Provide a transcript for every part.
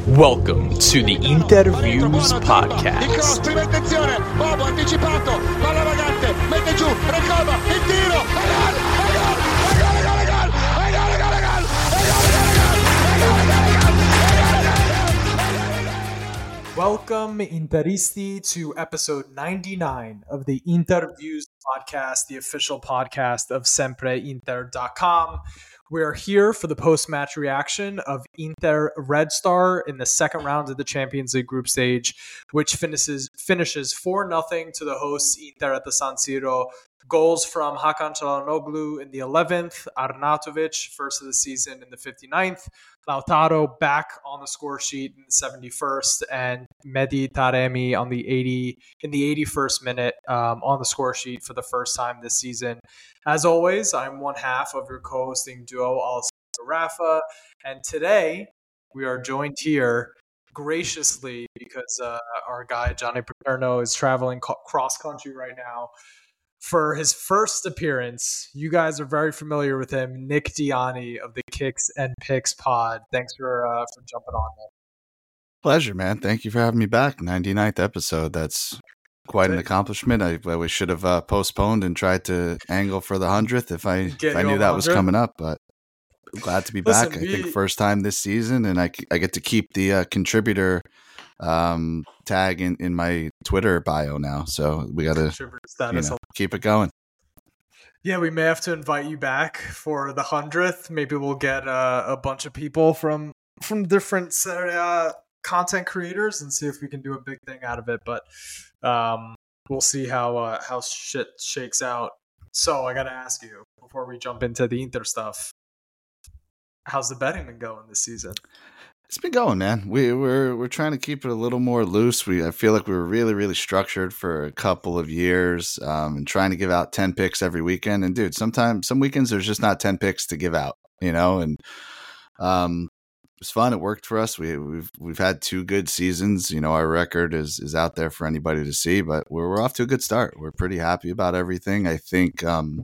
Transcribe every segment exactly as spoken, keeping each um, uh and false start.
Welcome to the Interviews Podcast. Prima attenzione, Bobo anticipato, palla vagante, mette giù, Recoba, il tiro, e gol, e gol, e gol, e gol, e gol, e gol, e gol, e gol, Welcome, Interisti, to episode ninety-nine of the Interviews Podcast, the official podcast of Sempre Inter dot com. We are here for the post-match reaction of Inter Red Star in the second round of the Champions League group stage, which finishes finishes four nothing to the hosts Inter at the San Siro. Goals from Hakan Çalhanoğlu in the eleventh, Arnautovic, first of the season, in the fifty-ninth, Lautaro back on the score sheet in the seventy-first, and Mehdi Taremi on the eighty in the eighty-first minute um, on the score sheet for the first time this season. As always, I'm one half of your co-hosting duo, Alessandro Rafa, and today we are joined here graciously because uh, our guy Johnny Paterno is traveling co- cross country right now. For his first appearance, you guys are very familiar with him, Nick Diani of the Kicks and Picks pod. Thanks for uh, for jumping on, man. Pleasure, man. Thank you for having me back. ninety-ninth episode. That's quite an accomplishment. I, I we should have uh, postponed and tried to angle for the hundredth if I Get if I you knew on that the was hundred? coming up. But I'm glad to be Listen, back. we- I think first time this season, and I, I get to keep the uh, contributor um, tag in, in my Twitter bio now. So we got to Contributor you status. know, keep it going. Yeah, we may have to invite you back for the hundredth. Maybe we'll get uh, a bunch of people from from different uh, content creators and see if we can do a big thing out of it. But um, we'll see how uh, how shit shakes out. So I got to ask you before we jump into the Inter stuff. How's the betting been going this season? It's been going, man. We we're we're trying to keep it a little more loose. We I feel like we were really really structured for a couple of years, um, and trying to give out ten picks every weekend. And dude, sometimes some weekends there's just not ten picks to give out, you know. And um, it was fun. It worked for us. We we've we've had two good seasons. You know, our record is is out there for anybody to see. But we're we're off to a good start. We're pretty happy about everything. I think. Um,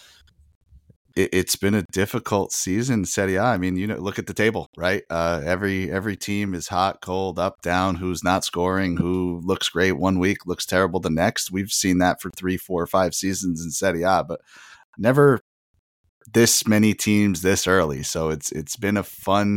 It, it's been a difficult season, Serie A. I mean, you know, look at the table, right? Uh, every every team is hot, cold, up, down. Who's not scoring? Who looks great one week, looks terrible the next. We've seen that for three, four, five seasons in Serie A, but never this many teams this early. So it's it's been a fun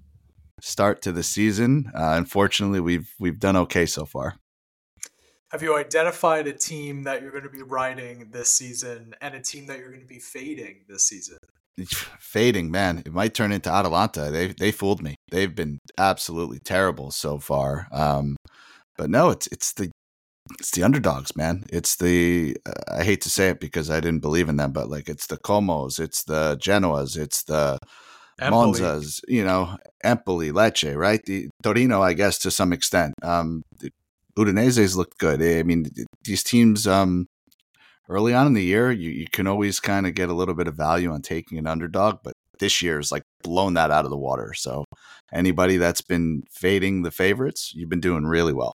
start to the season. Uh, unfortunately, we've we've done okay so far. Have you identified a team that you're going to be riding this season and a team that you're going to be fading this season? Fading, man. It might turn into Atalanta. They they fooled me. They've been absolutely terrible so far. Um, but no, it's it's the it's the underdogs, man. It's the uh, I hate to say it because I didn't believe in them, but like it's the Comos, it's the Genoas, it's the Empoli. Monzas, you know, Empoli, Lecce, right? The Torino, I guess, to some extent. Um, the Udinese's looked good. I mean, these teams. Um, Early on in the year, you, you can always kind of get a little bit of value on taking an underdog, but this year's like blown that out of the water. So anybody that's been fading the favorites, you've been doing really well.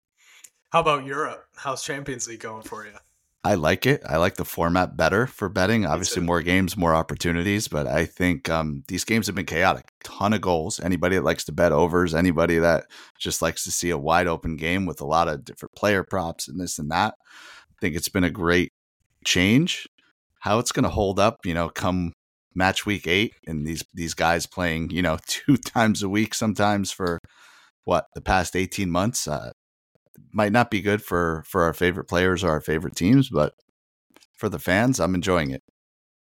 How about Europe? How's Champions League going for you? I like it. I like the format better for betting. Obviously, too. more games, more opportunities, but I think um, these games have been chaotic. Ton of goals. Anybody that likes to bet overs, anybody that just likes to see a wide open game with a lot of different player props and this and that, I think it's been a great change. How it's going to hold up, you know, come match week eight, and these these guys playing, you know, two times a week sometimes for what the past eighteen months uh, might not be good for for our favorite players or our favorite teams, but for the fans, I'm enjoying it.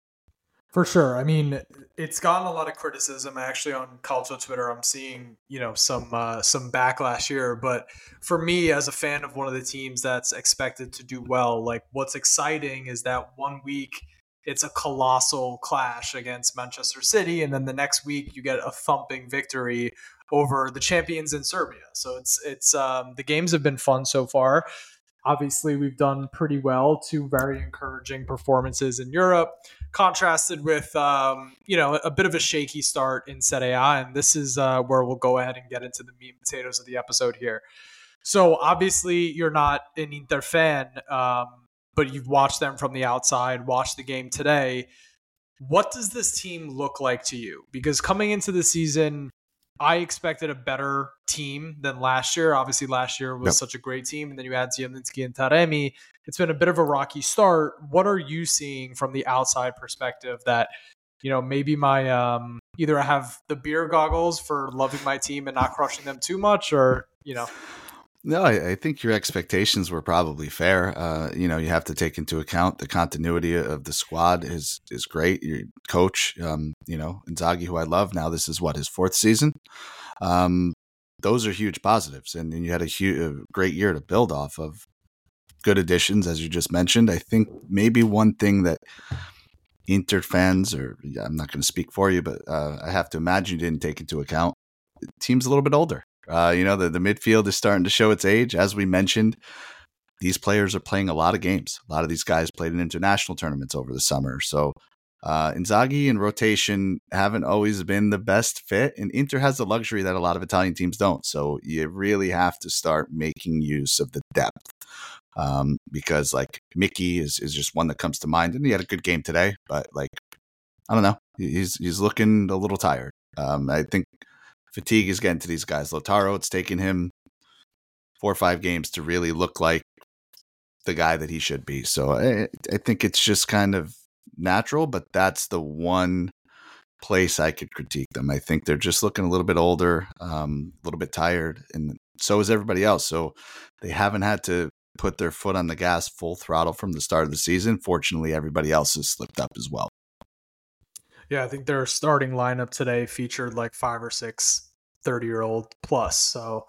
For sure. I mean, it's gotten a lot of criticism. Actually, on Calcio Twitter, I'm seeing, you know, some uh, some backlash here. But for me, as a fan of one of the teams that's expected to do well, like what's exciting is that one week it's a colossal clash against Manchester City, and then the next week you get a thumping victory over the champions in Serbia. So it's it's um, the games have been fun so far. Obviously, we've done pretty well. Two very encouraging performances in Europe, contrasted with, um, you know, a bit of a shaky start in Serie A. And this is uh, where we'll go ahead and get into the meat and potatoes of the episode here. So obviously, you're not an Inter fan, um, but you've watched them from the outside, watched the game today. What does this team look like to you? Because coming into the season, I expected a better team than last year. Obviously, last year was Yep. such a great team, and then you add Zielinski and Taremi. It's been a bit of a rocky start. What are you seeing from the outside perspective that, you know, maybe my um, either I have the beer goggles for loving my team and not crushing them too much, or, you know? No, I, I think your expectations were probably fair. Uh, you know, you have to take into account the continuity of the squad is is great. Your coach, um, you know, Inzaghi, who I love now, this is what, his fourth season. Um, those are huge positives, and, and you had a, huge, a great year to build off of. Good additions, as you just mentioned. I think maybe one thing that Inter fans, or yeah, I'm not going to speak for you, but uh, I have to imagine you didn't take into account, the team's a little bit older. Uh, you know, the, the midfield is starting to show its age. As we mentioned, these players are playing a lot of games. A lot of these guys played in international tournaments over the summer. So uh, Inzaghi and rotation haven't always been the best fit, and Inter has the luxury that a lot of Italian teams don't. So you really have to start making use of the depth. Um, because like Mickey is, is just one that comes to mind, and he had a good game today, but like, I don't know, he's, he's looking a little tired. Um, I think fatigue is getting to these guys. Lautaro, it's taken him four or five games to really look like the guy that he should be. So I, I think it's just kind of natural, but that's the one place I could critique them. I think they're just looking a little bit older, um, a little bit tired, and so is everybody else. So they haven't had to put their foot on the gas full throttle from the start of the season. Fortunately, everybody else has slipped up as well. Yeah, I think their starting lineup today featured like five or six thirty-year-old plus. So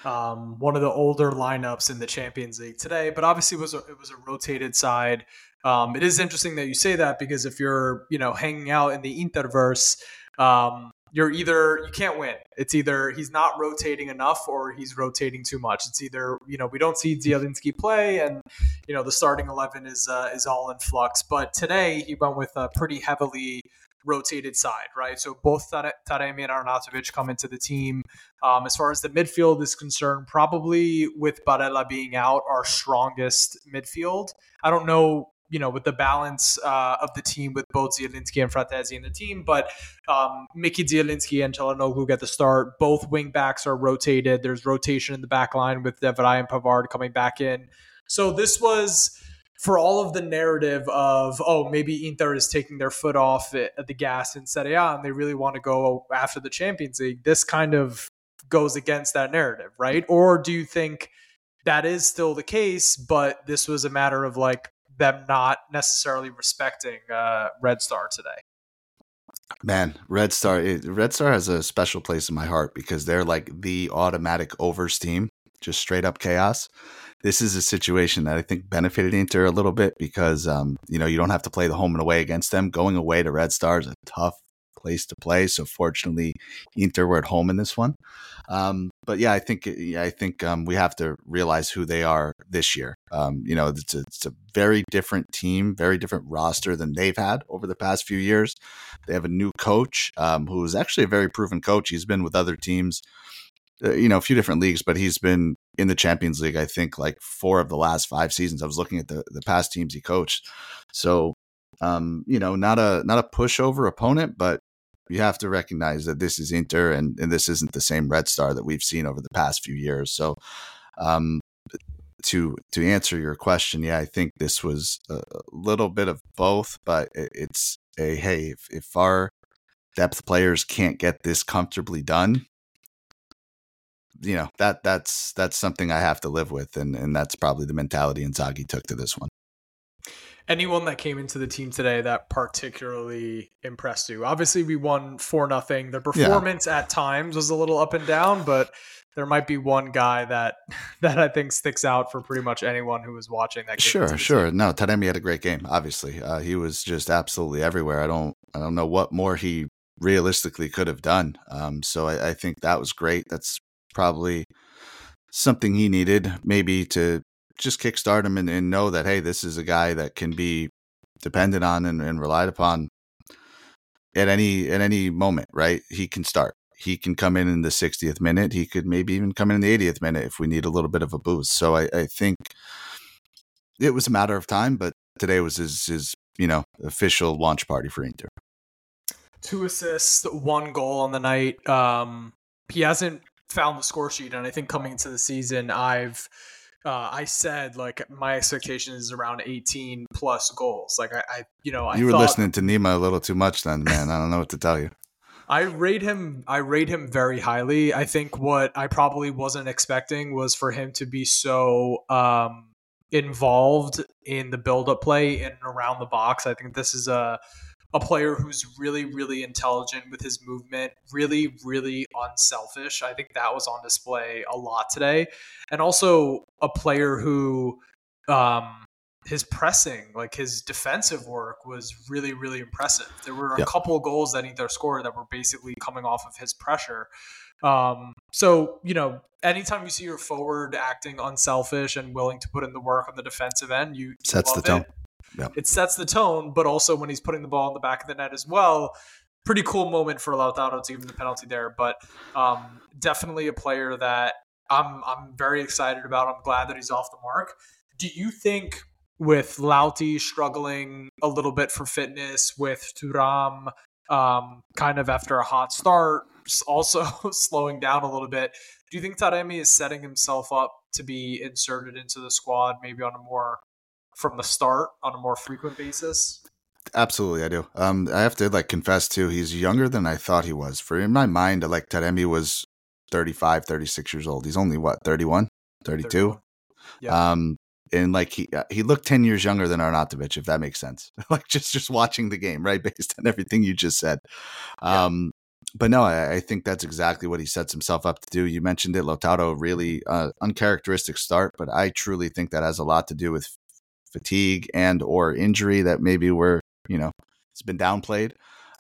um, one of the older lineups in the Champions League today, but obviously it was a, it was a rotated side. Um, it is interesting that you say that, because if you're, you know, hanging out in the Interverse, um, you're either, you can't win. It's either he's not rotating enough or he's rotating too much. It's either, you know, we don't see Zielinski play, and, you know, the starting eleven is uh, is all in flux. But today he went with a pretty heavily rotated side, right? So both Taremi and Arnautovic come into the team. Um, as far as the midfield is concerned, probably with Barella being out, our strongest midfield. I don't know, you know, with the balance uh, of the team with both Zielinski and Fratesi in the team, but um, Mickey Zielinski and Çalhanoğlu get the start. Both wing backs are rotated. There's rotation in the back line with De Vrij and Pavard coming back in. So this was, for all of the narrative of, oh, maybe Inter is taking their foot off at the gas in Serie A and they really want to go after the Champions League, this kind of goes against that narrative, right? Or do you think that is still the case, but this was a matter of like them not necessarily respecting uh, Red Star today? Man, Red Star, it, Red Star has a special place in my heart because they're like the automatic overs team, just straight up chaos. This is a situation that I think benefited Inter a little bit because, um, you know, you don't have to play the home and away against them. Going away to Red Star is a tough place to play. So fortunately, Inter were at home in this one. Um, but yeah, I think yeah, I think um, we have to realize who they are this year. Um, you know, it's a, it's a very different team, very different roster than they've had over the past few years. They have a new coach um, who is actually a very proven coach. He's been with other teams, uh, you know, a few different leagues, but he's been in the Champions League, I think, like four of the last five seasons. I was looking at the, the past teams he coached. So, um, you know, not a not a pushover opponent, but you have to recognize that this is Inter and, and this isn't the same Red Star that we've seen over the past few years. So, um, to to answer your question, yeah, I think this was a little bit of both, but it, it's a, hey, if, if our depth players can't get this comfortably done, you know, that that's that's something I have to live with, and and that's probably the mentality Inzaghi took to this one. Anyone that came into the team today that particularly impressed you? Obviously, we won four nothing. The performance yeah. at times was a little up and down, but there might be one guy that that I think sticks out for pretty much anyone who was watching that game. Sure, sure. Team. No, Taremi had a great game. Obviously, uh, he was just absolutely everywhere. I don't I don't know what more he realistically could have done. Um, so I, I think that was great. That's probably something he needed, maybe to just kickstart him and, and know that, hey, this is a guy that can be depended on and, and relied upon at any at any moment, right? He can start. He can come in in the sixtieth minute. He could maybe even come in, in the eightieth minute if we need a little bit of a boost. So I, I think it was a matter of time, but today was his, his you know, official launch party for Inter. Two assists, one goal on the night. Um, he hasn't found the score sheet. And I think coming into the season, I've, uh, I said like my expectation is around eighteen plus goals. Like I, I you know, I you were thought, listening to Nima a little too much then, man. I don't know what to tell you. I rate him. I rate him very highly. I think what I probably wasn't expecting was for him to be so um, involved in the build-up play in and around the box. I think this is a a player who's really, really intelligent with his movement, really, really unselfish. I think that was on display a lot today, and also a player who. Um, his pressing, like his defensive work was really, really impressive. There were a yep. couple of goals that either scored that were basically coming off of his pressure. Um, so, you know, anytime you see your forward acting unselfish and willing to put in the work on the defensive end, you sets the tone. It. Yep. It sets the tone, but also when he's putting the ball in the back of the net as well, pretty cool moment for Lautaro to give him the penalty there. But um, definitely a player that I'm, I'm very excited about. I'm glad that he's off the mark. Do you think, with Lauti struggling a little bit for fitness, with Thuram um, kind of after a hot start, also slowing down a little bit, do you think Taremi is setting himself up to be inserted into the squad maybe on a more, from the start, on a more frequent basis? Absolutely, I do. Um, I have to like confess too, he's younger than I thought he was. For in my mind, like Taremi was thirty-five, thirty-six years old. He's only what, thirty-one, thirty-two? thirty-one. Yeah. Um, And like he he looked ten years younger than Arnautovic, if that makes sense. like just just watching the game, right, based on everything you just said. Yeah. Um, but no, I, I think that's exactly what he sets himself up to do. You mentioned it, Lautaro, really uh, uncharacteristic start, but I truly think that has a lot to do with fatigue and or injury that maybe we're you know it's been downplayed.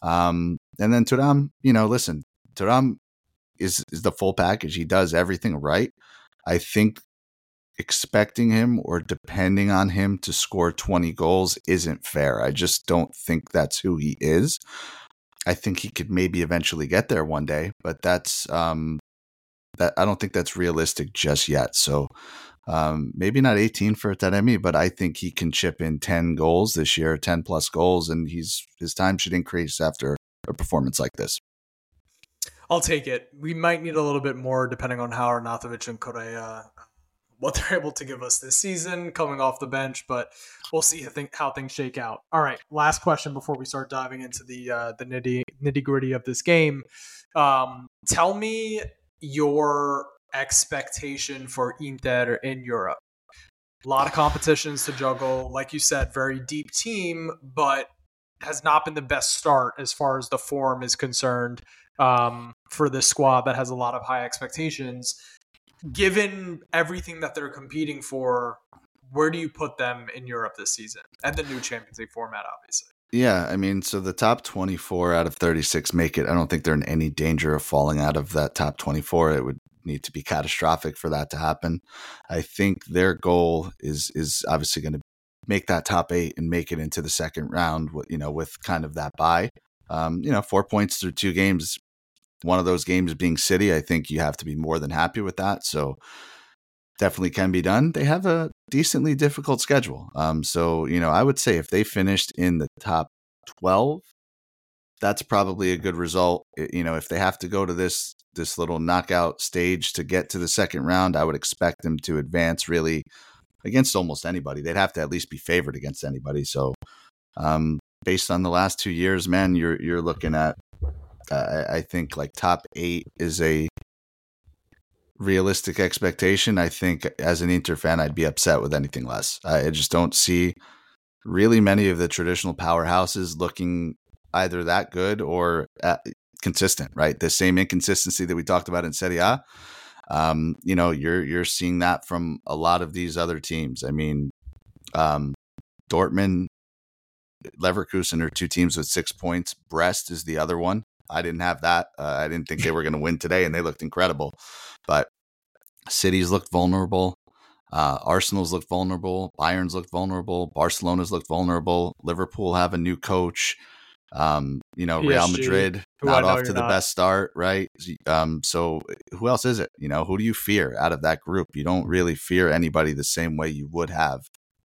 Um, and then Thuram, you know, listen, Thuram is is the full package. He does everything right. I think. Expecting him or depending on him to score twenty goals isn't fair. I just don't think that's who he is. I think he could maybe eventually get there one day, but that's um, that I don't think that's realistic just yet. So um, maybe not eighteen for Taremi, but I think he can chip in ten goals this year, ten plus goals, and he's his time should increase after a performance like this. I'll take it. We might need a little bit more depending on how Arnautovic and Correa what they're able to give us this season coming off the bench, but we'll see how, think, how things shake out. All right, last question before we start diving into the uh, the nitty nitty gritty of this game. Um, tell me your expectation for Inter in Europe. A lot of competitions to juggle. Like you said, very deep team, but has not been the best start as far as the form is concerned um, for this squad that has a lot of high expectations. Given everything that they're competing for, where do you put them in Europe this season? And the new Champions League format, obviously. Yeah, I mean, so the top twenty-four out of thirty-six make it. I don't think they're in any danger of falling out of that top twenty-four. It would need to be catastrophic for that to happen. I think their goal is is obviously going to make that top eight and make it into the second round, you know, with kind of that bye. Um, you know, four points through two games. One of those games being City, I think you have to be more than happy with that. So definitely can be done. They have a decently difficult schedule. Um, so, you know, I would say if they finished in the top twelve, that's probably a good result. You know, if they have to go to this this little knockout stage to get to the second round, I would expect them to advance really against almost anybody. They'd have to at least be favored against anybody. So um, based on the last two years, man, you're you're looking at Uh, I think like top eight is a realistic expectation. I think as an Inter fan, I'd be upset with anything less. I just don't see really many of the traditional powerhouses looking either that good or uh, consistent, right? The same inconsistency that we talked about in Serie A. Um, you know, you're you're seeing that from a lot of these other teams. I mean, um, Dortmund, Leverkusen are two teams with six points. Brest is the other one. I didn't have that. Uh, I didn't think they were going to win today, and they looked incredible. But City's looked vulnerable. Uh, Arsenal's looked vulnerable. Bayern's looked vulnerable. Barcelona's looked vulnerable. Liverpool have a new coach. Um, you know, P S G, Real Madrid not off to the not. best start, right? Um, so who else is it? You know, who do you fear out of that group? You don't really fear anybody the same way you would have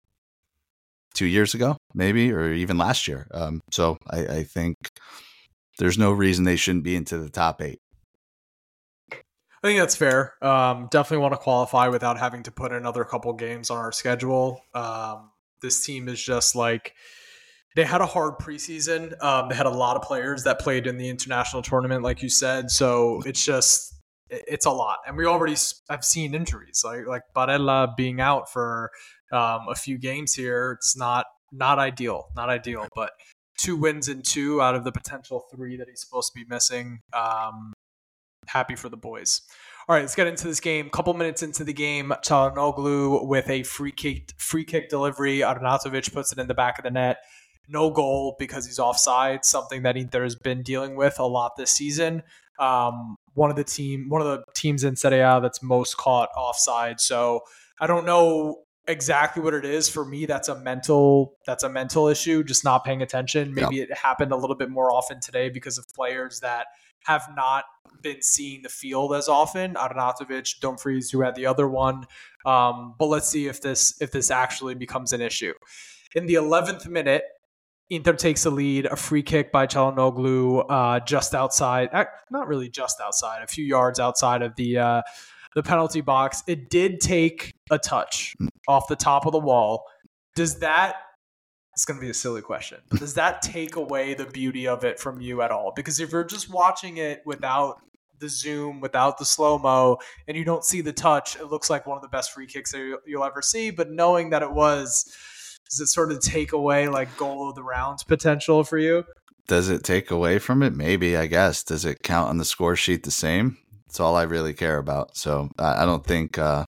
two years ago, maybe, or even last year. Um, so I, I think there's no reason they shouldn't be into the top eight. I think that's fair. Um, definitely want to qualify without having to put another couple games on our schedule. Um, this team is just like, they had a hard preseason. Um, they had a lot of players that played in the international tournament, like you said. So it's just, it's a lot. And we already have seen injuries, like like Barella being out for um, a few games here. It's not not ideal, not ideal. But two wins and two out of the potential three that he's supposed to be missing. Um, happy for the boys. All right, let's get into this game. Couple minutes into the game, Çalhanoğlu with a free kick, free kick delivery. Arnautovic puts it in the back of the net. No goal because he's offside, something that Inter has been dealing with a lot this season. Um, one of the team, one of the teams in Serie A that's most caught offside. So I don't know exactly what it is. For me, that's a mental, that's a mental issue, just not paying attention. Maybe yep. It happened a little bit more often today because of players that have not been seeing the field as often. Arnautovic, Dumfries, who had the other one. Um, but let's see if this if this actually becomes an issue. In the eleventh minute, Inter takes the lead, a free kick by Çalhanoğlu, uh, just outside, not really just outside, a few yards outside of the uh, the penalty box. It did take a touch off the top of the wall. Does that, it's going to be a silly question, but does that take away the beauty of it from you at all? Because if you're just watching it without the zoom, without the slow-mo, and you don't see the touch, it looks like one of the best free kicks that you'll ever see. But knowing that it was, does it sort of take away like goal of the round potential for you? Does it take away from it? Maybe, I guess. Does it count on the score sheet the same? That's all I really care about. So I don't think uh,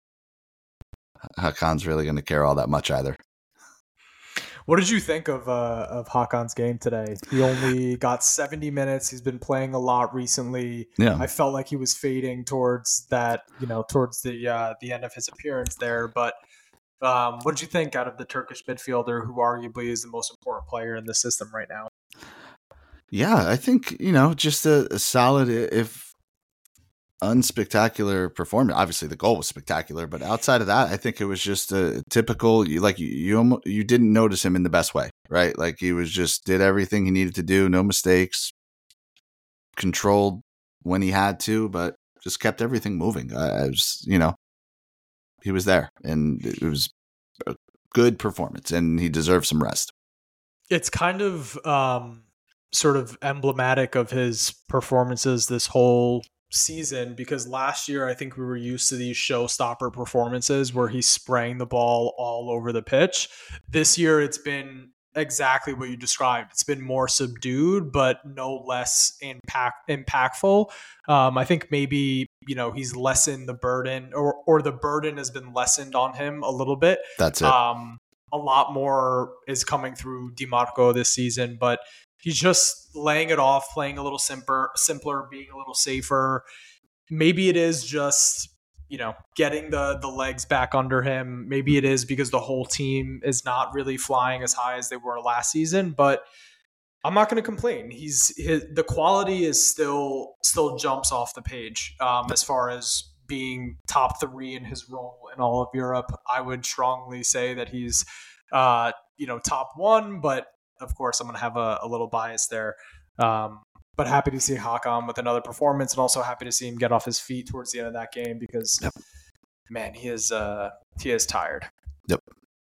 Hakan's really going to care all that much either. What did you think of uh, of Hakan's game today? He only got seventy minutes. He's been playing a lot recently. Yeah. I felt like he was fading towards that, you know, towards the uh, the end of his appearance there. But um, what did you think out of the Turkish midfielder, who arguably is the most important player in the system right now? Yeah, I think, you know, just a, a solid, if unspectacular performance. Obviously, the goal was spectacular, but outside of that, I think it was just a typical. You like you you, you didn't notice him in the best way, right? Like he was just did everything he needed to do, no mistakes, controlled when he had to, but just kept everything moving. I, I was, you know, he was there, and it was a good performance, and he deserves some rest. It's kind of um, sort of emblematic of his performances this whole season, because last year I think we were used to these showstopper performances where he's spraying the ball all over the pitch. This year it's been exactly what you described. It's been more subdued, but no less impact impactful. Um, I think maybe, you know, he's lessened the burden, or or the burden has been lessened on him a little bit. That's it. Um, a lot more is coming through DiMarco this season, but he's just laying it off, playing a little simpler, simpler, being a little safer. Maybe it is just, you know, getting the the legs back under him. Maybe it is because the whole team is not really flying as high as they were last season. But I'm not going to complain. He's his, the quality is still still jumps off the page um, as far as being top three in his role in all of Europe. I would strongly say that he's, uh, you know, top one, but of course, I'm going to have a, a little bias there. Um, but happy to see Hakan with another performance, and also happy to see him get off his feet towards the end of that game because, yep. man, he is uh, he is tired. Yep.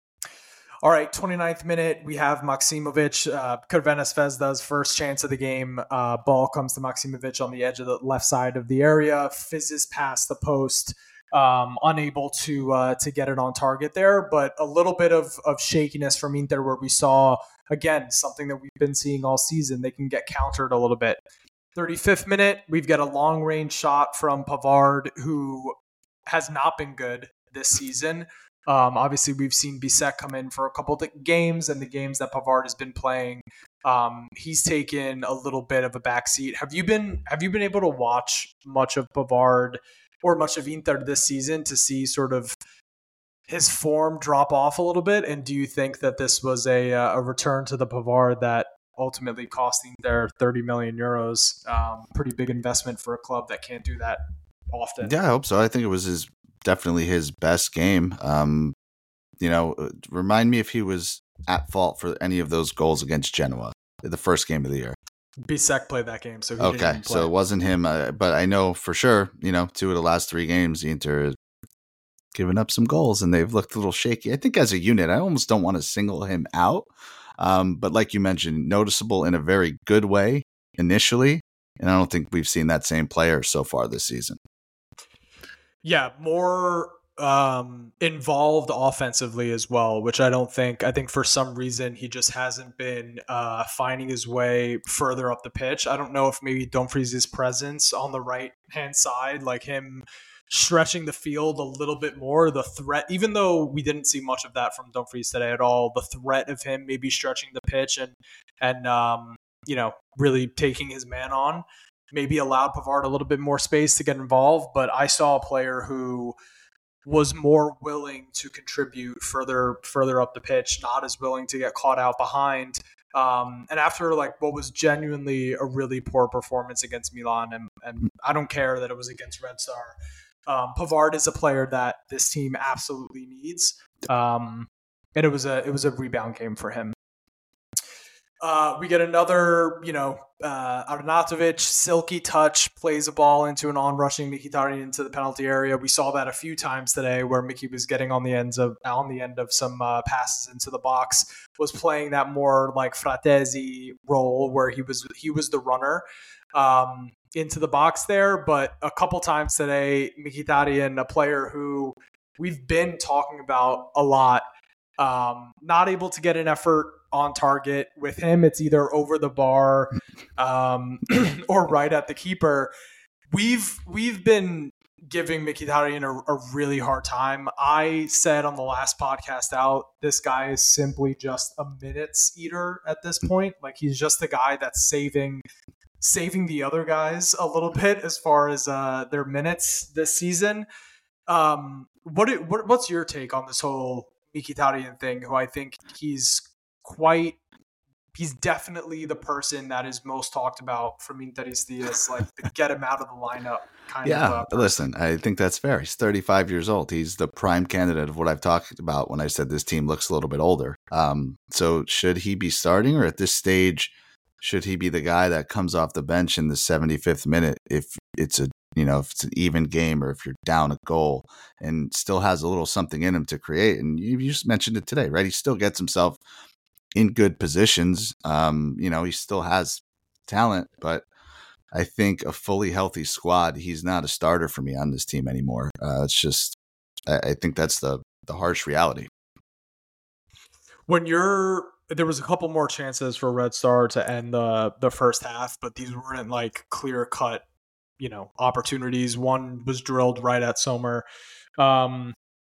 All right, twenty-ninth minute, we have Maksimovic. Uh, Crvena Zvezda's first chance of the game. Uh, ball comes to Maksimovic on the edge of the left side of the area, fizzes past the post. Um, unable to uh, to get it on target there, but a little bit of, of shakiness from Inter, where we saw, again, something that we've been seeing all season. They can get countered a little bit. thirty-fifth minute, we've got a long range shot from Pavard, who has not been good this season. Um, obviously, we've seen Bisek come in for a couple of games, and the games that Pavard has been playing, um, he's taken a little bit of a backseat. Have you been Have you been able to watch much of Pavard or much of Inter this season to see sort of his form drop off a little bit? And do you think that this was a a return to the Pavard that ultimately costing their thirty million euros? Um, pretty big investment for a club that can't do that often. Yeah, I hope so. I think it was his definitely his best game. Um, you know, remind me if he was at fault for any of those goals against Genoa, the first game of the year. Bisek played that game, so he Okay, didn't play. so it wasn't him, uh, but I know for sure, you know, two of the last three games, the Inter given up some goals and they've looked a little shaky. I think as a unit, I almost don't want to single him out. Um, but like you mentioned, noticeable in a very good way initially. And I don't think we've seen that same player so far this season. Yeah, more um, involved offensively as well, which I don't think, I think for some reason he just hasn't been uh, finding his way further up the pitch. I don't know if maybe Dumfries' presence on the right-hand side, like him stretching the field a little bit more, the threat, even though we didn't see much of that from Dumfries today at all, the threat of him maybe stretching the pitch and, and um, you know, really taking his man on, maybe allowed Pavard a little bit more space to get involved. But I saw a player who was more willing to contribute further further up the pitch, not as willing to get caught out behind. Um, and after like what was genuinely a really poor performance against Milan, and, and I don't care that it was against Red Star, um, Pavard is a player that this team absolutely needs. Um, and it was a it was a rebound game for him. Uh, we get another, you know, uh, Arnautovic, silky touch, plays a ball into an on-rushing Mkhitaryan into the penalty area. We saw that a few times today where Mickey was getting on the ends of on the end of some uh, passes into the box, was playing that more like Fratesi role where he was he was the runner um, into the box there. But a couple times today, Mkhitaryan, a player who we've been talking about a lot, um, not able to get an effort on target. With him, it's either over the bar um, or right at the keeper. We've we've been giving Mkhitaryan a, a really hard time. I said on the last podcast out, this guy is simply just a minutes eater at this point. Like he's just the guy that's saving saving the other guys a little bit as far as uh, their minutes this season. Um, what, what what's your take on this whole Mkhitaryan thing? Who I think he's quite he's definitely the person that is most talked about from Interisti as like the get him out of the lineup kind yeah, of. Yeah, listen, I think that's fair. He's thirty-five years old. He's the prime candidate of what I've talked about when I said this team looks a little bit older. Um, so should he be starting, or at this stage, should he be the guy that comes off the bench in the seventy-fifth minute if it's a you know if it's an even game or if you're down a goal and still has a little something in him to create? And you, you just mentioned it today, right? He still gets himself in good positions. Um, you know, he still has talent, but I think a fully healthy squad, he's not a starter for me on this team anymore. Uh, it's just, I, I think that's the, the harsh reality. When you're, there was a couple more chances for Red Star to end the, the first half, but these weren't like clear cut, you know, opportunities. One was drilled right at Sommer. Um,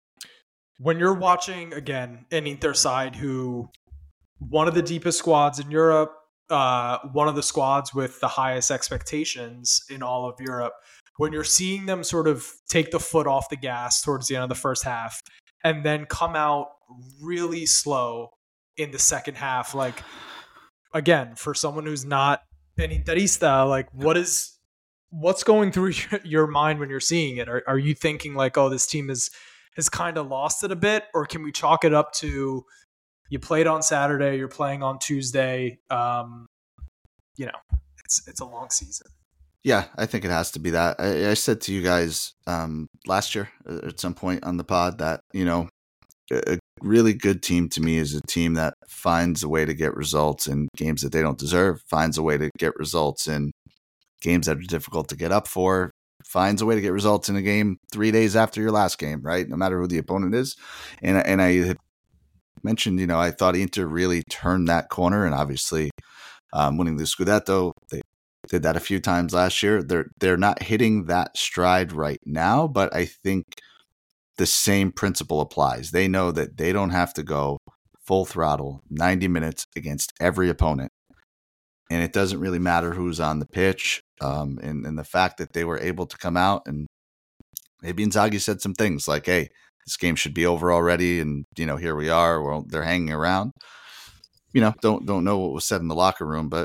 when you're watching, again, an Inter side who, one of the deepest squads in Europe, uh, one of the squads with the highest expectations in all of Europe, when you're seeing them sort of take the foot off the gas towards the end of the first half and then come out really slow in the second half, like, again, for someone who's not an Interista, like, what is, what's going through your mind when you're seeing it? Are, are you thinking like, oh, this team is, has kind of lost it a bit? Or can we chalk it up to, you played on Saturday, you're playing on Tuesday. Um, you know, it's it's a long season. Yeah, I think it has to be that. I, I said to you guys um, last year at some point on the pod that, you know, a really good team to me is a team that finds a way to get results in games that they don't deserve, finds a way to get results in games that are difficult to get up for, finds a way to get results in a game three days after your last game, right? No matter who the opponent is. And, and I had mentioned, you know, I thought Inter really turned that corner, and obviously um, winning the Scudetto, they did that a few times last year. They're they're not hitting that stride right now, but I think the same principle applies. They know that they don't have to go full throttle ninety minutes against every opponent, and it doesn't really matter who's on the pitch. Um, and, and the fact that they were able to come out, and maybe Inzaghi said some things like, hey, this game should be over already, and you know, here we are. Well, they're hanging around. You know, don't don't know what was said in the locker room, but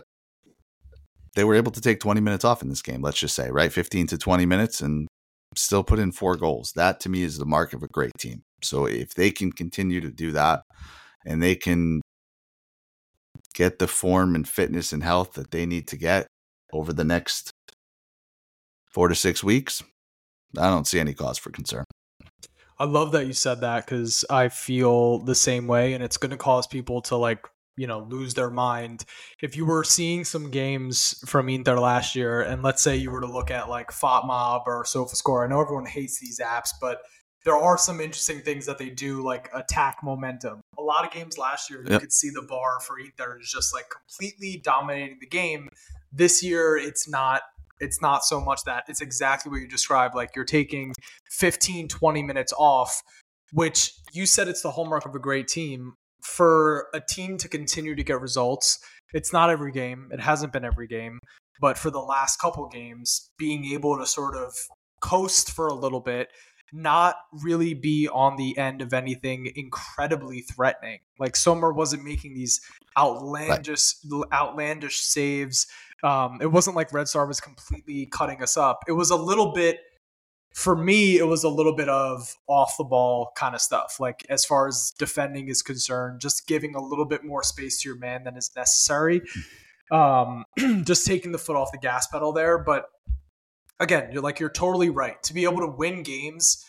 they were able to take twenty minutes off in this game. Let's just say, right, fifteen to twenty minutes, and still put in four goals. That to me is the mark of a great team. So if they can continue to do that, and they can get the form and fitness and health that they need to get over the next four to six weeks, I don't see any cause for concern. I love that you said that because I feel the same way, and it's going to cause people to like, you know, lose their mind. If you were seeing some games from Inter last year, and let's say you were to look at like FotMob or SofaScore, I know everyone hates these apps, but there are some interesting things that they do, like attack momentum. A lot of games last year, you Yep. could see the bar for Inter is just like completely dominating the game. This year, it's not. It's not so much that. It's exactly what you described. Like you're taking fifteen, twenty minutes off, which you said it's the hallmark of a great team. For a team to continue to get results, it's not every game. It hasn't been every game. But for the last couple games, being able to sort of coast for a little bit, not really be on the end of anything incredibly threatening. Like Sommer wasn't making these outlandish, outlandish saves. Um, it wasn't like Red Star was completely cutting us up. It was a little bit, for me, it was a little bit of off the ball kind of stuff. Like as far as defending is concerned, just giving a little bit more space to your man than is necessary. Um, just taking the foot off the gas pedal there. But again, you're like, you're totally right. To be able to win games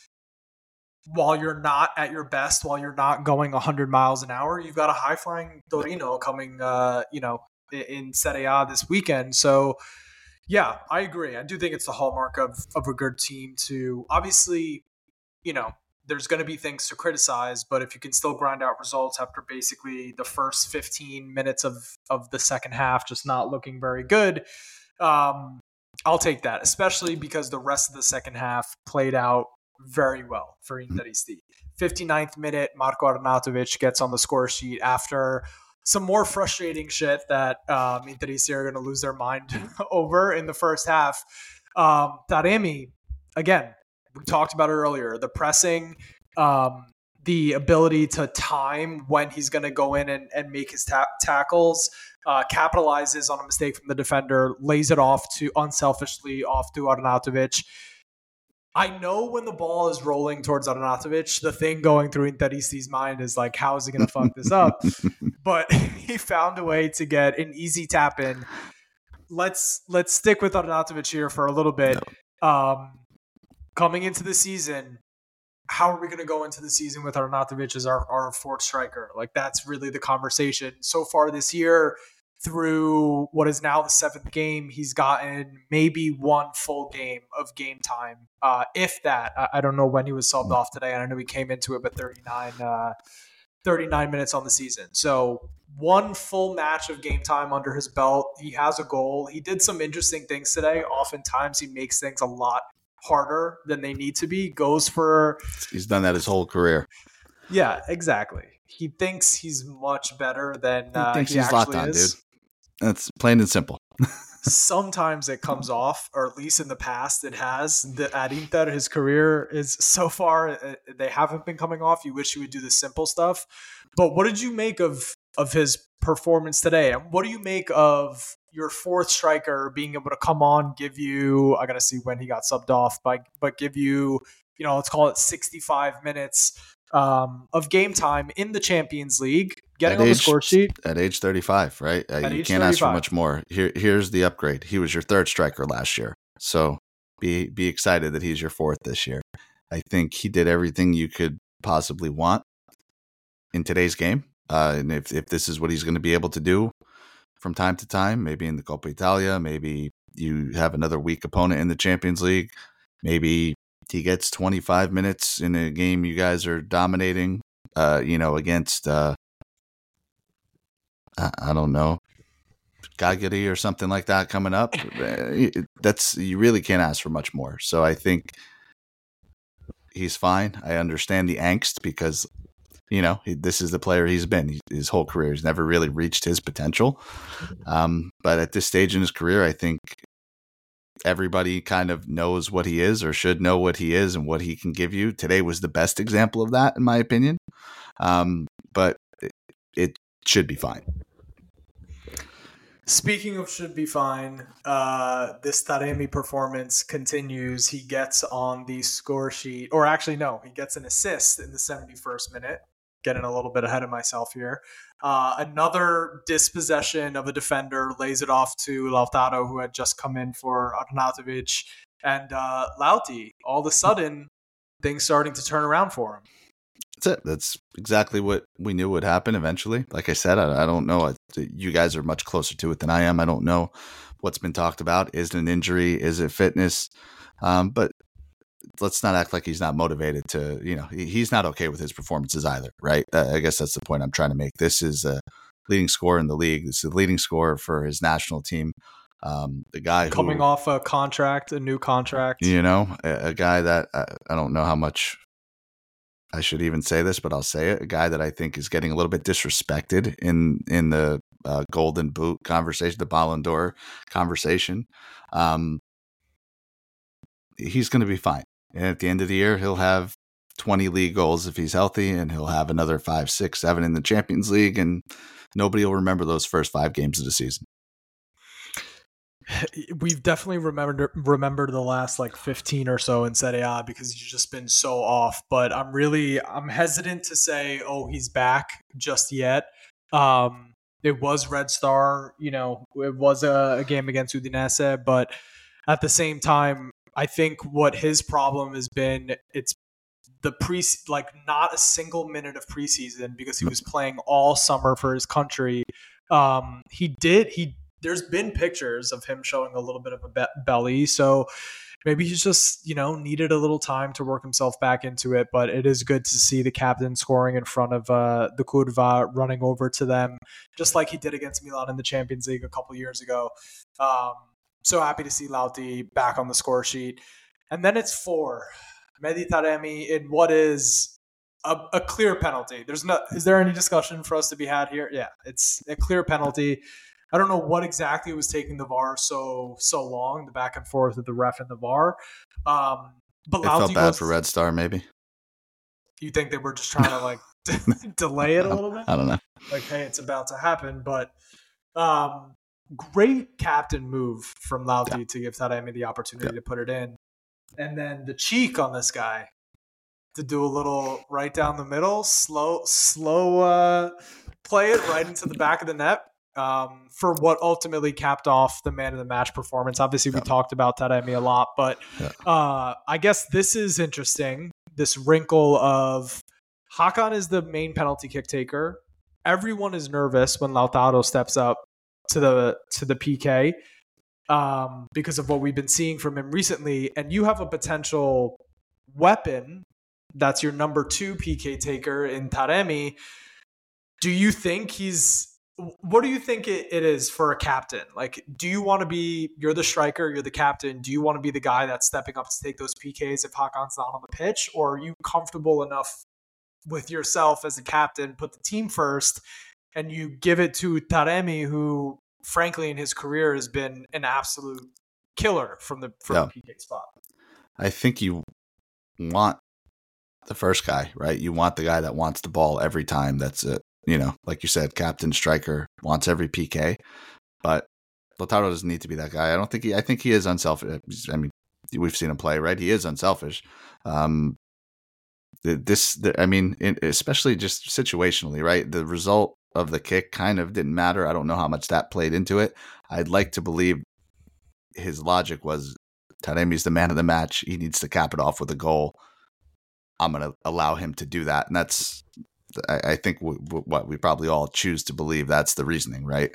while you're not at your best, while you're not going one hundred miles an hour, you've got a high flying Torino coming, uh, you know, in Serie A this weekend. So yeah, I agree. I do think it's the hallmark of, of a good team to obviously, you know, there's going to be things to criticize, but if you can still grind out results after basically the first fifteen minutes of, of the second half, just not looking very good, um, I'll take that, especially because the rest of the second half played out very well for Interisti. fifty-ninth minute, Marko Arnautovic gets on the score sheet after some more frustrating shit that um, Interisti are going to lose their mind over in the first half. Um, Taremi, again, we talked about it earlier, the pressing, um, the ability to time when he's going to go in and, and make his ta- tackles, uh, capitalizes on a mistake from the defender, lays it off to unselfishly off to Arnautovic. I know when the ball is rolling towards Arnautovic, the thing going through Interisti's mind is like, how is he going to fuck this up? But he found a way to get an easy tap in. Let's let's stick with Arnautovic here for a little bit. Um, coming into the season, how are we going to go into the season with Arnautovic as our, our fourth striker? Like, that's really the conversation. So far this year, through what is now the seventh game, he's gotten maybe one full game of game time, uh, if that. I, I don't know when he was subbed off today, and I know he came into it, but thirty-nine, uh, thirty-nine minutes on the season. So one full match of game time under his belt. He has a goal. He did some interesting things today. Oftentimes he makes things a lot harder than they need to be. Goes for... He's done that his whole career. Yeah, exactly. He thinks he's much better than uh, he thinks he he's actually Zlatan, is. dude. That's plain and simple. Sometimes it comes off, or at least in the past it has. The, at Inter, his career is so far, uh, they haven't been coming off. You wish he would do the simple stuff. But what did you make of, of his performance today? And what do you make of your fourth striker being able to come on, give you, I got to see when he got subbed off, but, but give you, you know, let's call it sixty-five minutes um, of game time in the Champions League, getting At on age, the score sheet. At age thirty-five, right? Uh, At you age can't ask for thirty-five. much more. Here, here's the upgrade. He was your third striker last year. So be be excited that he's your fourth this year. I think he did everything you could possibly want in today's game. Uh, and if, if this is what he's going to be able to do from time to time, maybe in the Coppa Italia, maybe you have another weak opponent in the Champions League, maybe he gets twenty-five minutes in a game you guys are dominating, uh, you know, against, uh, I, I don't know, Cagliari or something like that coming up. That's, you really can't ask for much more. So I think he's fine. I understand the angst because, you know, he, this is the player he's been he, his whole career. He's never really reached his potential. Um, but at this stage in his career, I think everybody kind of knows what he is or should know what he is and what he can give you. Today was the best example of that, in my opinion. Um, but it, it should be fine. Speaking of should be fine, uh, this Taremi performance continues. He gets on the score sheet, or actually no, he gets an assist in the seventy-first minute. getting a little bit ahead of myself here. Uh, another dispossession of a defender, lays it off to Lautaro, who had just come in for Arnautovic. And uh, Lauti, all of a sudden, things starting to turn around for him. That's it. That's exactly what we knew would happen eventually. Like I said, I, I don't know. You guys are much closer to it than I am. I don't know what's been talked about. Is it an injury? Is it fitness? Um, but let's not act like he's not motivated to, you know, he, he's not okay with his performances either, right? Uh, I guess that's the point I'm trying to make. This is a leading scorer in the league. This is the leading scorer for his national team. Um, the guy coming who, off a contract, a new contract, you know, a, a guy that I, I don't know how much I should even say this, but I'll say it. A guy that I think is getting a little bit disrespected in, in the uh, Golden Boot conversation, the Ballon d'Or conversation. Um, he's going to be fine. And at the end of the year, he'll have twenty league goals if he's healthy, and he'll have another five, six, seven in the Champions League, and nobody will remember those first five games of the season. We've definitely remembered remembered the last like fifteen or so in Serie A because he's just been so off. But I'm really I'm hesitant to say, oh, he's back just yet. Um, it was Red Star, you know, it was a, a game against Udinese, but at the same time, I think what his problem has been, it's the pre like not a single minute of preseason because he was playing all summer for his country. Um, he did he. There's been pictures of him showing a little bit of a be- belly. So maybe he's just, you know, needed a little time to work himself back into it. But it is good to see the captain scoring in front of uh, the Curva, running over to them, just like he did against Milan in the Champions League a couple years ago. Um, so happy to see Lauti back on the score sheet. And then it's four. Mehdi Taremi in what is a, a clear penalty. There's no, is there any discussion for us to be had here? Yeah, it's a clear penalty. I don't know what exactly was taking the V A R so so long, the back and forth of the ref and the V A R. Um, but it felt bad goes, for Red Star, maybe. You think they were just trying to like delay it a little bit? I don't know. Like, hey, it's about to happen. But um, great captain move from Lauti yeah. to give Taremi the opportunity yeah. to put it in. And then the cheek on this guy to do a little right down the middle, slow, slow uh, play it right into the back of the net. Um, for what ultimately capped off the man of the match performance. Obviously, we yeah. talked about Taremi a lot, but yeah. uh, I guess this is interesting. This wrinkle of Hakan is the main penalty kick taker. Everyone is nervous when Lautaro steps up to the to the P K um, because of what we've been seeing from him recently. And you have a potential weapon that's your number two P K taker in Taremi. Do you think he's What do you think it, it is for a captain? Like, do you want to be, you're the striker, you're the captain. Do you want to be the guy that's stepping up to take those P Ks if Hakan's not on the pitch? Or are you comfortable enough with yourself as a captain, put the team first, and you give it to Taremi, who, frankly, in his career has been an absolute killer from the, from yeah. the P K spot? I think you want the first guy, right? You want the guy that wants the ball every time. That's it. You know, like you said, captain striker wants every P K, but Lautaro doesn't need to be that guy. I don't think he, I think he is unselfish. I mean, we've seen him play, right? He is unselfish. Um, this, the, I mean, it, especially just situationally, right? The result of the kick kind of didn't matter. I don't know how much that played into it. I'd like to believe his logic was Taremi's the man of the match. He needs to cap it off with a goal. I'm going to allow him to do that. And that's, I think w- w- what we probably all choose to believe that's the reasoning, right?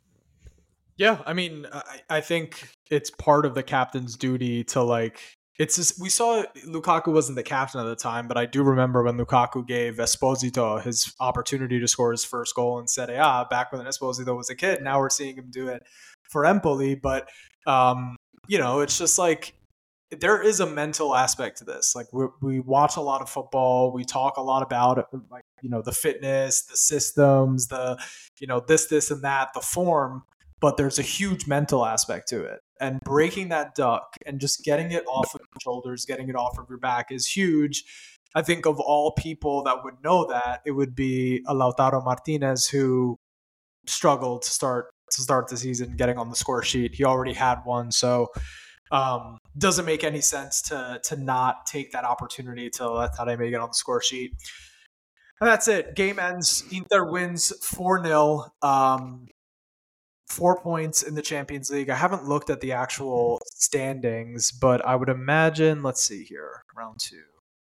Yeah, I mean, I, I think it's part of the captain's duty to like. It's just, we saw Lukaku wasn't the captain at the time, but I do remember when Lukaku gave Esposito his opportunity to score his first goal in Serie A back when Esposito was a kid. Now we're seeing him do it for Empoli, but um, you know, it's just like. There is a mental aspect to this. Like we we watch a lot of football. We talk a lot about it, like, you know, the fitness, the systems, the, you know, this, this and that, the form, but there's a huge mental aspect to it. And breaking that duck and just getting it off of your shoulders, getting it off of your back is huge. I think of all people that would know that, it would be a Lautaro Martinez who struggled to start to start the season getting on the score sheet. He already had one. So Um, doesn't make any sense to to not take that opportunity to let Taremi get on the score sheet. And that's it. Game ends. Inter wins four nil. Um, four points in the Champions League. I haven't looked at the actual standings, but I would imagine, let's see here, round two.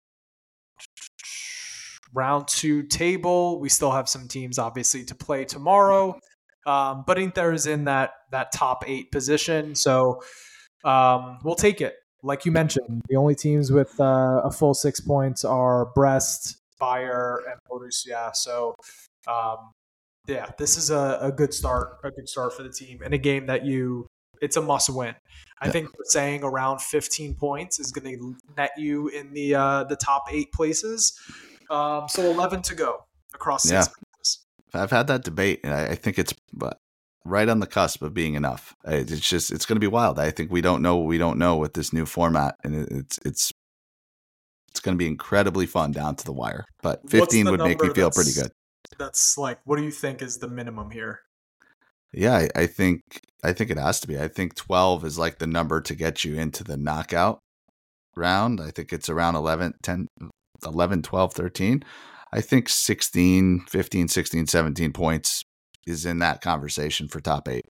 Round two table. We still have some teams, obviously, to play tomorrow. Um, but Inter is in that that top eight position. So um, we'll take it. Like you mentioned, the only teams with uh, a full six points are Brest, Bayer, and Borussia. So, um, yeah, this is a, a good start, a good start for the team in a game that you, it's a must win. I yeah. think saying around fifteen points is going to net you in the uh, the top eight places. Um, so eleven to go across six yeah. places. I've had that debate, and I, I think it's right on the cusp of being enough. It's just, it's going to be wild. I think we don't know what we don't know with this new format, and it's it's it's going to be incredibly fun down to the wire. But fifteen would make me feel pretty good. That's like, what do you think is the minimum here? Yeah, I, I think I think it has to be. I think twelve is like the number to get you into the knockout round. I think it's around eleven, ten, eleven, twelve, thirteen. I think sixteen, fifteen, sixteen, seventeen points is in that conversation for top eight.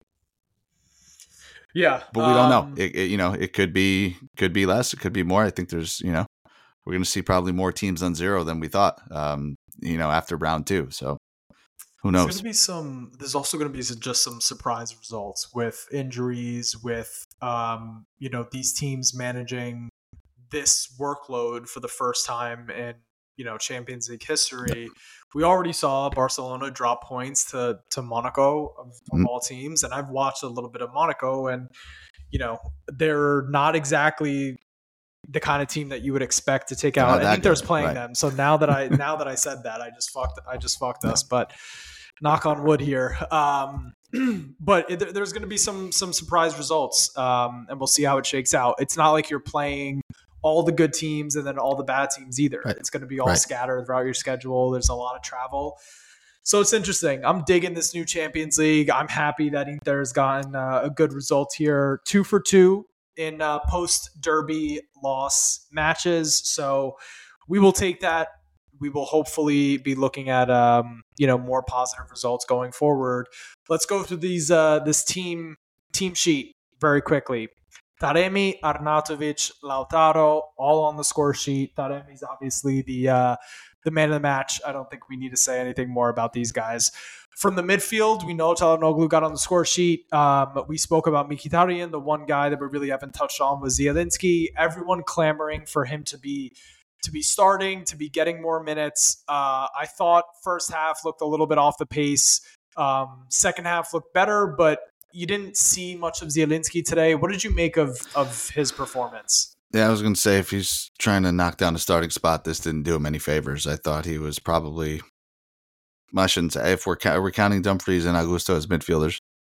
Yeah. But we don't um, know. It, it, you know, it could be could be less. It could be more. I think there's, you know, we're going to see probably more teams on zero than we thought, um, you know, after round two. So who knows? There's going to be some, there's also going to be just some surprise results with injuries, with, um, you know, these teams managing this workload for the first time in, you know, Champions League history. We already saw Barcelona drop points to, to Monaco of, of mm-hmm. all teams. And I've watched a little bit of Monaco, and, you know, they're not exactly the kind of team that you would expect to take out. I think there's playing right. them. So now that I, now that I said that, I just fucked, I just fucked yeah. us, but knock on wood here. Um, but it, there's going to be some, some surprise results, um, and we'll see how it shakes out. It's not like you're playing all the good teams and then all the bad teams either. Right. It's going to be all right. scattered throughout your schedule. There's a lot of travel. So it's interesting. I'm digging this new Champions League. I'm happy that Inter's gotten uh, a good result here. Two for two in uh, post-derby loss matches. So we will take that. We will hopefully be looking at um, you know, more positive results going forward. Let's go through these uh, this team team sheet very quickly. Taremi, Arnautovic, Lautaro, all on the score sheet. Taremi's obviously the uh, the man of the match. I don't think we need to say anything more about these guys. From the midfield, we know Çalhanoğlu got on the score sheet. Um, we spoke about Mkhitaryan. The one guy that we really haven't touched on was Zielinski. Everyone clamoring for him to be to be starting, to be getting more minutes. Uh, I thought first half looked a little bit off the pace. Um, second half looked better, but you didn't see much of Zielinski today. What did you make of, of his performance? Yeah, I was going to say, if he's trying to knock down a starting spot, this didn't do him any favors. I thought he was probably, I shouldn't say, if we're, we're counting Dumfries and Augusto as midfielders.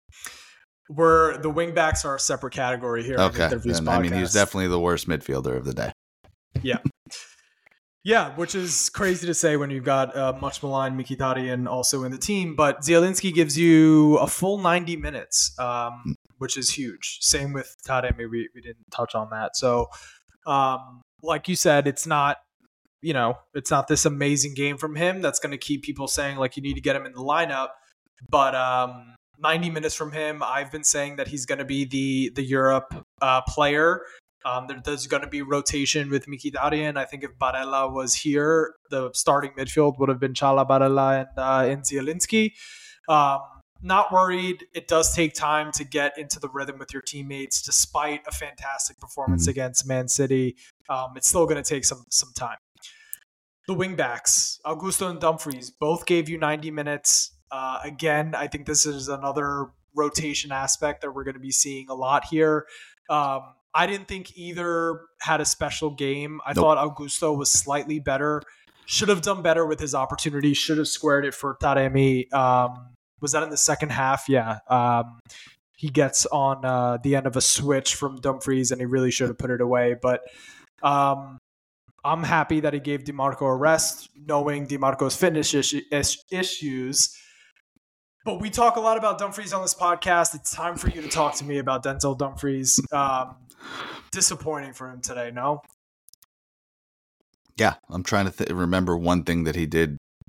We're, the wingbacks are a separate category here. Okay. And, I mean, he's definitely the worst midfielder of the day. Yeah. Yeah, which is crazy to say when you've got uh, much maligned Mkhitaryan also in the team. But Zielinski gives you a full ninety minutes, um, which is huge. Same with Taremi. We, we didn't touch on that. So, um, like you said, it's not, you know, it's not this amazing game from him that's going to keep people saying, like, you need to get him in the lineup. But um, ninety minutes from him, I've been saying that he's going to be the, the Europe uh, player. Um, there, there's going to be rotation with Mkhitaryan. I think if Barella was here, the starting midfield would have been Chala, Barella, and, uh, and Zielinski. Um, not worried. It does take time to get into the rhythm with your teammates, despite a fantastic performance mm-hmm. against Man City. Um, it's still going to take some some time. The wingbacks, Augusto and Dumfries, both gave you ninety minutes. Uh, again, I think this is another rotation aspect that we're going to be seeing a lot here. Um, I didn't think either had a special game. I nope. thought Augusto was slightly better. Should have done better with his opportunity. Should have squared it for Taremi. Um, was that in the second half? Yeah. Um, he gets on uh, the end of a switch from Dumfries, and he really should have put it away. But um, I'm happy that he gave DiMarco a rest, knowing DiMarco's fitness is- issues. But we talk a lot about Dumfries on this podcast. It's time for you to talk to me about Denzel Dumfries. Um, disappointing for him today, no? Yeah, I'm trying to th- remember one thing that he did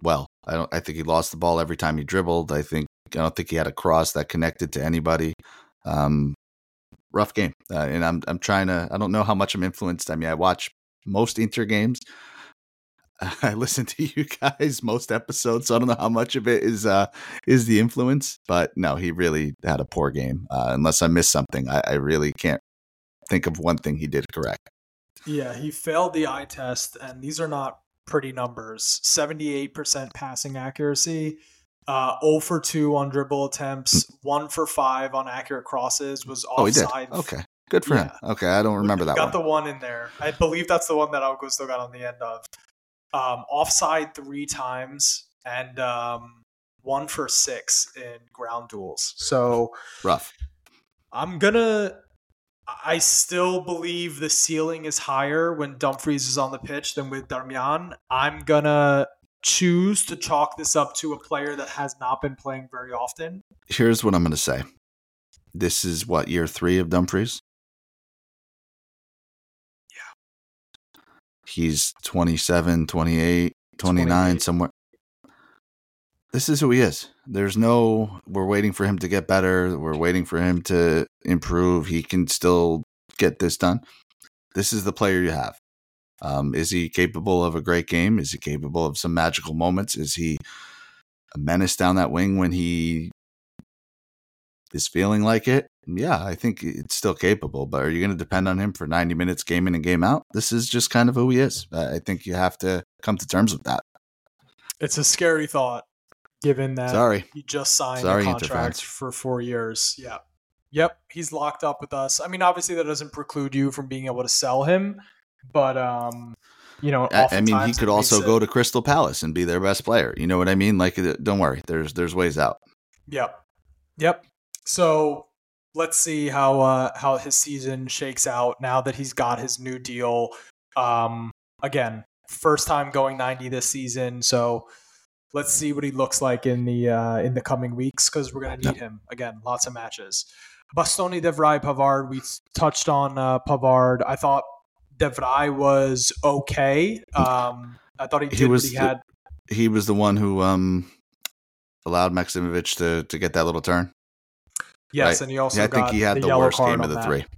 well. I don't. I think he lost the ball every time he dribbled. I think I don't think he had a cross that connected to anybody. Um, rough game, uh, and I'm I'm trying to. I don't know how much I'm influenced. I mean, I watch most Inter games. I listen to you guys most episodes, so I don't know how much of it is uh, is the influence. But no, he really had a poor game. Uh, unless I missed something, I, I really can't think of one thing he did correct. Yeah, he failed the eye test, and these are not pretty numbers. seventy-eight percent passing accuracy, uh, zero for two on dribble attempts, one for five on accurate crosses, was offside. Oh, he did? Okay. Good for yeah. him. Okay, I don't remember that got one. Got the one in there. I believe that's the one that Augusto got on the end of. Um, offside three times, and um, one for six in ground duels. So rough. I'm going to... I still believe the ceiling is higher when Dumfries is on the pitch than with Darmian. I'm going to choose to chalk this up to a player that has not been playing very often. Here's what I'm going to say. This is what, year three of Dumfries? Yeah. He's twenty-seven, twenty-eight, twenty-nine, twenty-eight. Somewhere. This is who he is. There's no, we're waiting for him to get better. We're waiting for him to improve. He can still get this done. This is the player you have. Um, is he capable of a great game? Is he capable of some magical moments? Is he a menace down that wing when he is feeling like it? Yeah, I think it's still capable, but are you going to depend on him for ninety minutes game in and game out? This is just kind of who he is. I think you have to come to terms with that. It's a scary thought. Given that Sorry. he just signed Sorry, a contract for four years. Yeah. Yep. He's locked up with us. I mean, obviously that doesn't preclude you from being able to sell him, but, um, you know, I, I mean, he could also it, go to Crystal Palace and be their best player. You know what I mean? Like, don't worry. There's, there's ways out. Yep. Yep. So let's see how, uh, how his season shakes out now that he's got his new deal. Um, again, first time going ninety this season. So, let's see what he looks like in the uh, in the coming weeks because we're going to need him. Again, lots of matches. Bastoni, De Vrij, Pavard. We touched on uh, Pavard. I thought De Vrij was okay. Um, I thought he did he was what he the, had. He was the one who um, allowed Maksimovic to, to get that little turn. Yes, right? and he also yeah, I got think he had the, the yellow worst card game of on the that. three.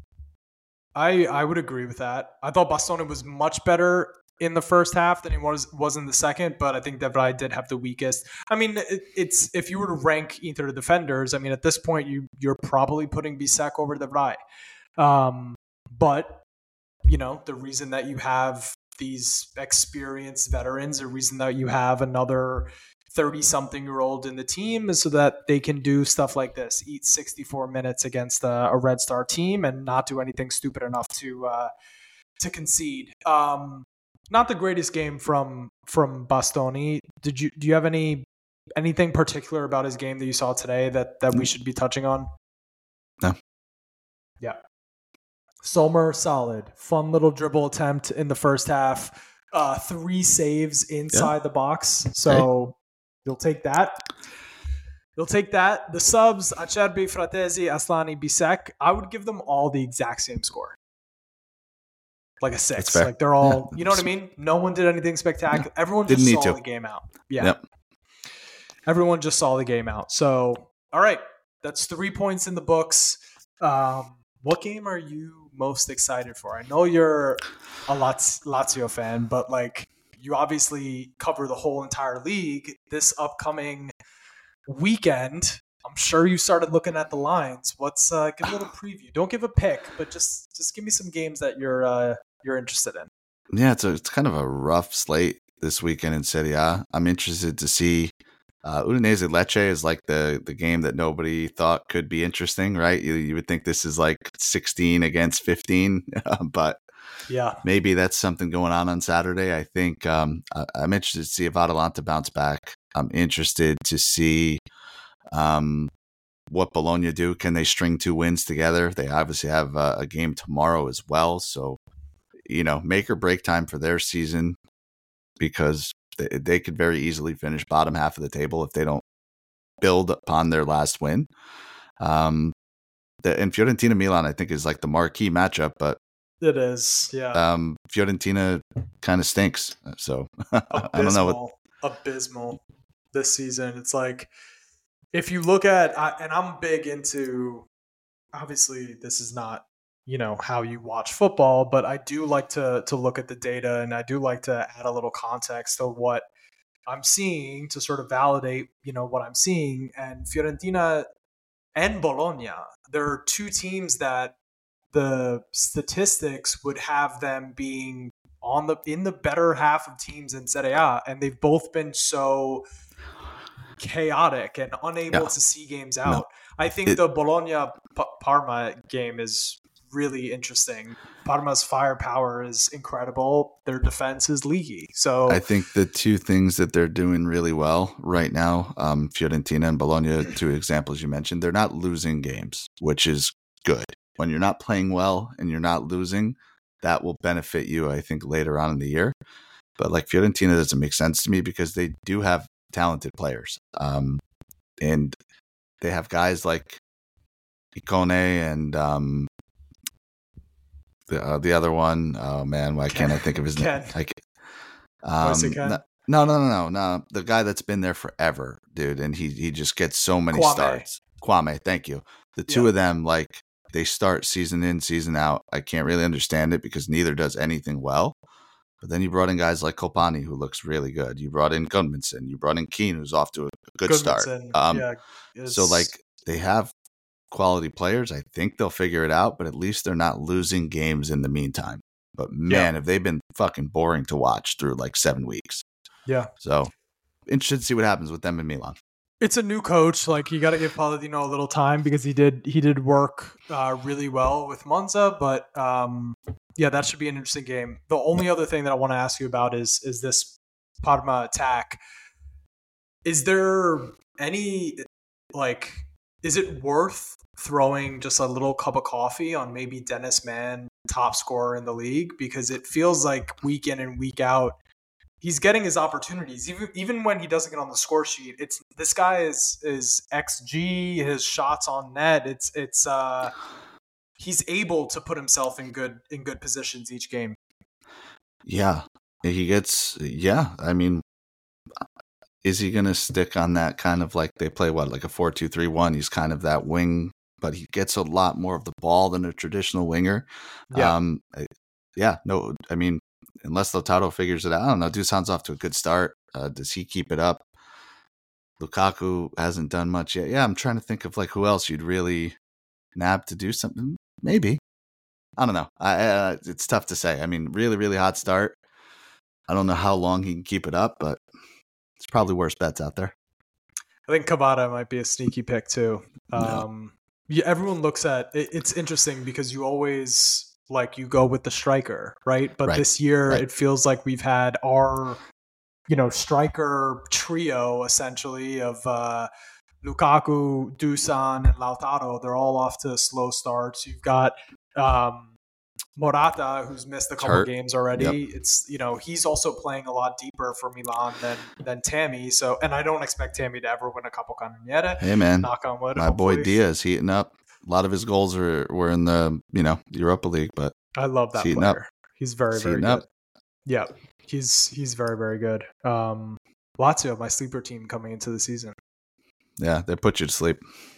I, I would agree with that. I thought Bastoni was much better in the first half than he was was in the second, but I think De Vrij did have the weakest. I mean, it, it's if you were to rank Inter defenders, I mean, at this point, you you're probably putting Bisek over De Vrij. Um, but you know, the reason that you have these experienced veterans, the reason that you have another thirty-something-year-old in the team is so that they can do stuff like this, eat sixty-four minutes against a, a Red Star team and not do anything stupid enough to uh, to concede. Um, Not the greatest game from from Bastoni. Did you do you have any anything particular about his game that you saw today that, that we should be touching on? No. Yeah. Sommer, solid. Fun little dribble attempt in the first half. Uh, three saves inside yeah. the box. So hey. You'll take that. You'll take that. The subs, Acerbi, Fratesi, Aslani, Bisek, I would give them all the exact same score. Like a six. Like they're all, yeah. you know what I mean? No one did anything spectacular. No. Everyone just Didn't saw need to. the game out. Yeah. Yep. Everyone just saw the game out. So, all right. That's three points in the books. Um, what game are you most excited for? I know you're a Lazio fan, but like you obviously cover the whole entire league. This upcoming weekend, I'm sure you started looking at the lines. What's uh, give a little preview? Don't give a pick, but just just give me some games that you're uh, you're interested in. Yeah, it's a, it's kind of a rough slate this weekend in Serie A. I'm interested to see uh, Udinese Lecce is like the the game that nobody thought could be interesting, right? You you would think this is like sixteen against fifteen, but yeah, maybe that's something going on on Saturday. I think um, I, I'm interested to see if Atalanta bounce back. I'm interested to see. Um, what Bologna do. Can they string two wins together? They obviously have a, a game tomorrow as well. So, you know, make or break time for their season because they, they could very easily finish bottom half of the table if they don't build upon their last win. Um, the, and Fiorentina Milan, I think, is like the marquee matchup, but it is, yeah. Um, Fiorentina kind of stinks. So I don't know what. abysmal this season. It's like, if you look at, I, and I'm big into, obviously this is not, you know, how you watch football, but I do like to to look at the data, and I do like to add a little context to what I'm seeing to sort of validate, you know, what I'm seeing. And Fiorentina and Bologna, there are two teams that the statistics would have them being on the in the better half of teams in Serie A, and they've both been so chaotic and unable Yeah. to see games out. No. I think It- the Bologna-Parma game is really interesting. Parma's firepower is incredible. Their defense is leaky. So I think the two things that they're doing really well right now, um, Fiorentina and Bologna, two examples you mentioned, they're not losing games, which is good. When you're not playing well and you're not losing, that will benefit you, I think, later on in the year. But like Fiorentina doesn't make sense to me because they do have talented players. Um, and they have guys like Icone and um, the uh, the other one. Oh man, why can't I think of his Ken. name? I, um, Moise Ken? no, no, no, no, no. The guy that's been there forever, dude, and he he just gets so many Kwame. starts. Kwame, thank you. The two Yeah. of them, like they start season in, season out. I can't really understand it because neither does anything well. But then you brought in guys like Kopani, who looks really good. You brought in Gudmundsson. You brought in Keane, who's off to a good start. Goodmanson, Um, yeah, is- So, like, they have quality players. I think they'll figure it out, but at least they're not losing games in the meantime. But man, have they been fucking boring to watch through like seven weeks. yeah. So, interested to see what happens with them in Milan. It's a new coach. Like, you got to give Palladino a little time because he did he did work uh, really well with Monza. But um, yeah, that should be an interesting game. The only other thing that I want to ask you about is is this Parma attack. Is there any like? Is it worth throwing just a little cup of coffee on maybe Dennis Mann, top scorer in the league? Because it feels like week in and week out, he's getting his opportunities. Even even when he doesn't get on the score sheet, it's this guy is is X G, his shots on net. It's it's uh he's able to put himself in good in good positions each game. Yeah, he gets. Yeah, I mean, is he going to stick on that kind of like they play what like a four two three one? He's kind of that wing, but he gets a lot more of the ball than a traditional winger. Yeah. Um, yeah. No, I mean, unless Lautaro figures it out, I don't know. Dusan's off to a good start. Uh, does he keep it up? Lukaku hasn't done much yet. Yeah, I'm trying to think of like who else you'd really nab to do something. Maybe. I don't know. I, uh, it's tough to say. I mean, really, really hot start. I don't know how long he can keep it up, but it's probably worse bets out there. I think Kabata might be a sneaky pick too. No. Um, yeah, everyone looks at it, it's interesting because you always like you go with the striker, right? But Right. this year Right. it feels like we've had our, you know, striker trio essentially of uh, Lukaku, Dusan, and Lautaro. They're all off to slow starts. You've got um, Morata, who's missed a couple Hurt. games already. Yep. It's, you know, he's also playing a lot deeper for Milan than than Tammy. So, and I don't expect Tammy to ever win a couple Cannoniere. Hey, man. Knock on wood. My boy hopefully. Diaz heating up. A lot of his goals were, were in the, you know, Europa League, but I love that heating player. up. He's very, He's very heating good. up. Yeah, he's he's very, very good. Um, Lazio, my sleeper team coming into the season. Yeah, they put you to sleep.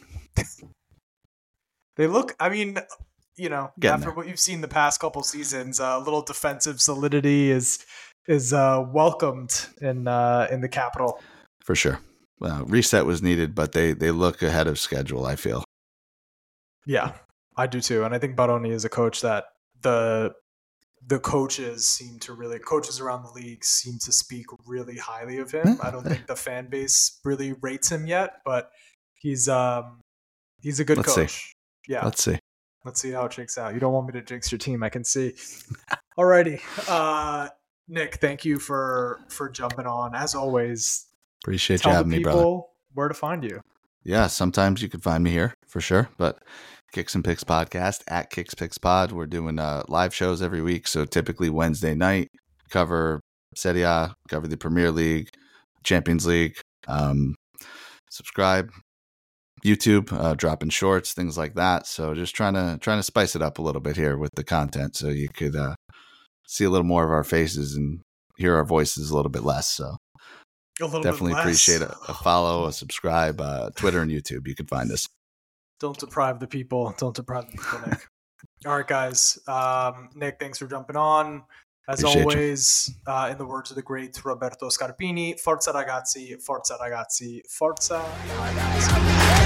They look, I mean, you know, Getting after there. what you've seen the past couple seasons, a uh, little defensive solidity is is uh, welcomed in uh, in the capital. For sure. Well, reset was needed, but they, they look ahead of schedule, I feel. Yeah, I do too, and I think Baroni is a coach that the the coaches seem to really coaches around the league seem to speak really highly of him. I don't think the fan base really rates him yet, but he's um he's a good Let's see. coach. Yeah, Let's see. let's see how it shakes out. You don't want me to jinx your team, I can see. Alrighty, uh, Nick, thank you for for jumping on. As always, Appreciate you tell the having me, brother. people where to find you. Yeah, sometimes you can find me here for sure, but Kicks and Picks podcast at Kicks Picks Pod. We're doing uh, live shows every week, so typically Wednesday night cover Serie A, cover the Premier League, Champions League. Um, subscribe, YouTube, uh, dropping shorts, things like that. So just trying to trying to spice it up a little bit here with the content, so you could uh, see a little more of our faces and hear our voices a little bit less. So A little Definitely bit less. appreciate a, a follow, a subscribe, uh, Twitter and YouTube. You can find us. Don't deprive the people. Don't deprive the people, Nick. All right, guys. Um, Nick, thanks for jumping on. As Appreciate always, uh, in the words of the great Roberto Scarpini, Forza ragazzi, forza ragazzi, forza ragazzi.